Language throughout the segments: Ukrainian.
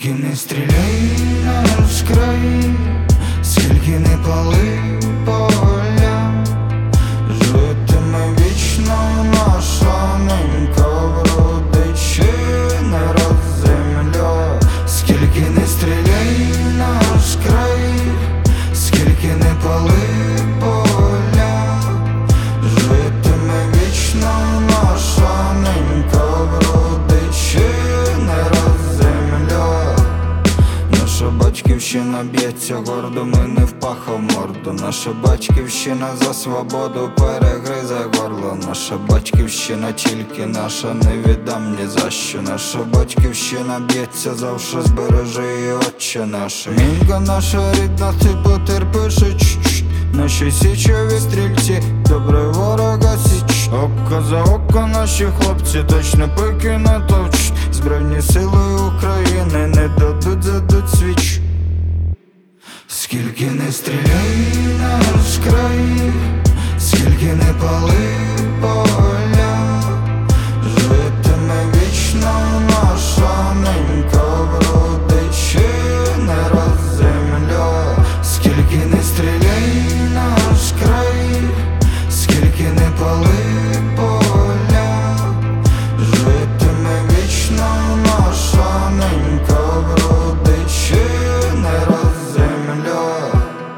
Скільки не стріляй наш край, скільки не пали поля, житиме вічно наша ненька, вродичи не раз земля. Скільки не стріляй наш край, скільки не пали поля, житиме вічно наша ненька, вродичи не раз земля. Наша батьківщина б'ється гордо, ми не впахав морду. Наша батьківщина за свободу перегризе горло. Наша батьківщина тільки наша, не віддам ні за що. Наша батьківщина б'ється завше, збережи її, Отче наш. Мінька наша рідна, ти потерпиш, наші січові стрільці, добре ворога січ. Око за око наші хлопці точно пики натовчуть. Збройні сили України не дадуть, задуть свіч. Скільки не стріляй наш край, скільки не пали поля, житиме вічно наша ненька, вродичи не раз земля. Скільки не стріляй наш край, скільки не пали поля, житиме вічно наша ненька, вродичи не раз земля.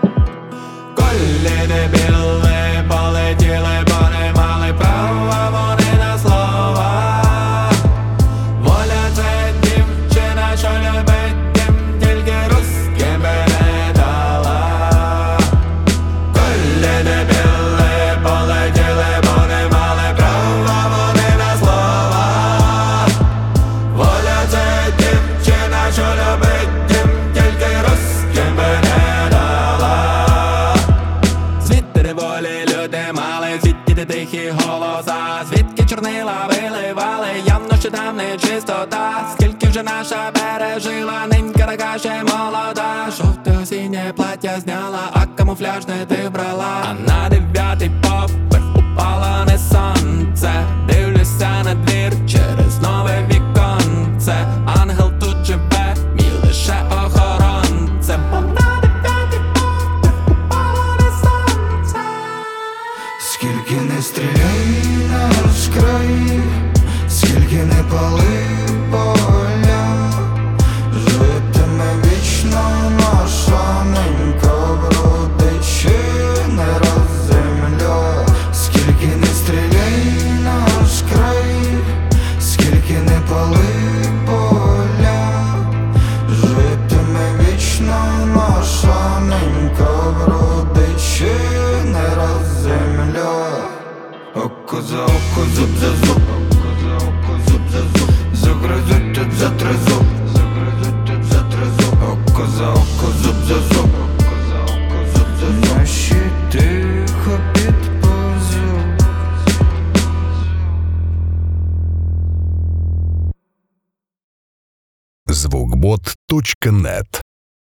Колі дебіли полетіли, бо не мали права вони на слова. Воля — це дівчина, що любить дім, тільки русським би не дала. Колі дебіли полетіли, бо не мали права вони на слова. Воля — це дівчина, що любить дім, тільки русським би не дала. Звідти де волі люди мали, звідти де тихі голоса, звідки чорнила виливали, явно що там не чистота. Скільки вже наша пережила, ненька така ще молода. Жовте осіннє плаття зняла, а камуфляж не ти вбрала. А на 9-й поверх упало не сонце. Дивлюся на двір через нове віконце. Ангел тут живе, мій лише охоронцем. А на 9-й поверх упало не сонце. Скільки не стріляй наш край, скільки не пали поля, житиме вічно наша ненька, вродичи не раз земля. Скільки не стріляй наш край, скільки не пали поля, житиме вічно наша ненька, вродичи не раз земля. Око за око, зуб за зуб, око за око, зуб за зуб, загризуть тут за три зуб, загризуть тут за три зуб. Око за око, зуб за зуб, око за око, зуб за зуб. Наші тихо підповзуть. Звукбот.нет